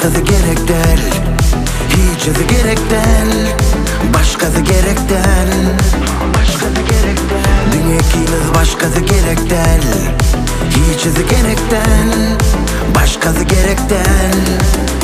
başkası gerek değil. Hiçisi gerek değil. Başkası gerek değil. Dünya ikimiz başkası gerek değil. Hiçisi gerek değil. Başkası gerek değil.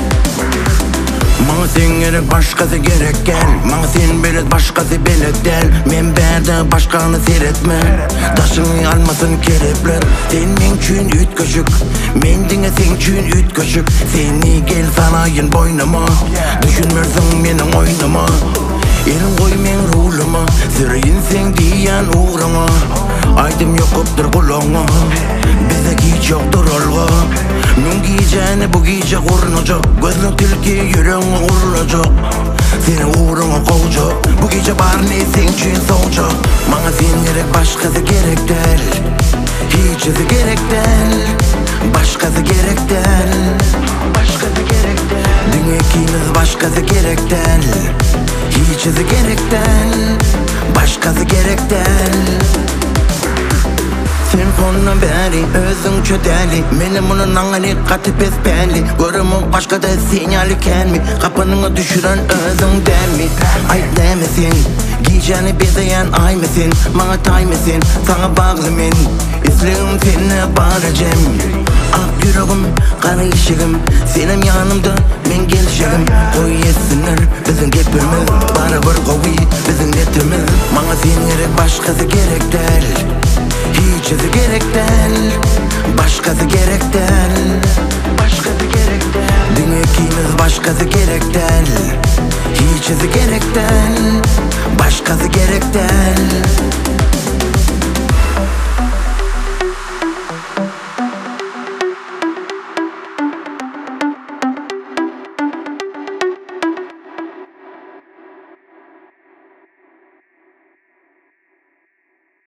Bana sen gerek başkası gerek gel. Bana sen bilet başkası bilet del. Men berde başkanı seyretme. Taşını almasın kelepler. Sen men üçün üt köşük. Men dine sen üçün üt köşük. Seni gel sanayın boynama. Düşünmürsün menin oynama. Elin koy men ruhlama. Sırayın sen diyen uğrama. Aydım yokuptur kulağına. Bize hiç yoktur olga. Nun giyeceğini bu giyecek uğrunacak. Gözün tilki yüreğine uğrunacak. Seni uğruna kovacak. Bu gece bar ne sen için soğuyacak. Bana sen gerek başkası gerek değil. Hiçisi gerek değil. Başkası gerek değil. Dünya ikimiz başkası gerek değil. Hiçisi gerek değil. Başkası gerek değil. Sen sonuna beri özün çödeli. Benim onun angali katı pes belli. Görümün başka da sinyali kelmi. Kapanını düşüren özün der mi? Ay demesin. Giyeceğini bezeyen ay mısın? Bana tay mısın? Sana bağlı men. İzlerim seni bağıracağım. Ak yüreğim, kara işığım. Senin yanımda ben gelişim. Koy yesinler bizim gepimiz. Bana bir kovi bizim netimiz. Bana sen gerek başkası gerek değil. Hiçisi gerek değil. Başkası gerek değil. Dünya ikimiz başkası gerek değil. Hiçisi gerek değil.